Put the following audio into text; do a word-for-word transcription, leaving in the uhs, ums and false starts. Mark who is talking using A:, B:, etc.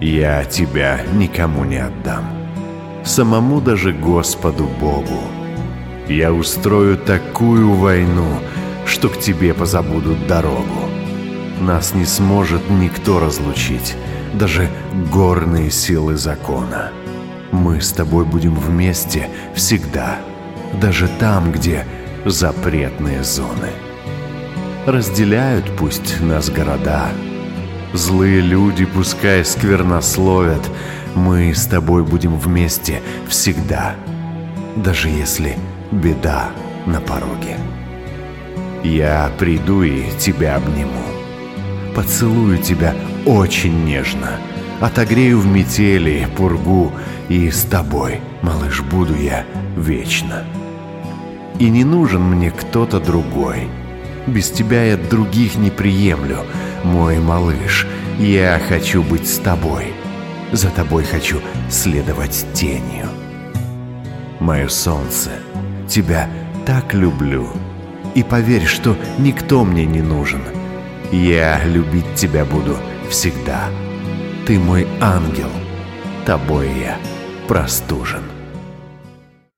A: Я тебя никому не отдам, самому даже Господу Богу. Я устрою такую войну, что к тебе позабудут дорогу. Нас не сможет никто разлучить, даже горные силы закона. Мы с тобой будем вместе всегда, даже там, где запретные зоны. Разделяют пусть нас города, злые люди пускай сквернословят, мы с тобой будем вместе всегда, даже если беда на пороге. Я приду и тебя обниму, поцелую тебя очень нежно, отогрею в метели пургу, и с тобой, малыш, буду я вечно. И не нужен мне кто-то другой, без тебя я других не приемлю, мой малыш, я хочу быть с тобой, за тобой хочу следовать тенью. Мое солнце, тебя так люблю, и поверь, что никто мне не нужен. Я любить тебя буду всегда. Ты мой ангел, тобой я простужен.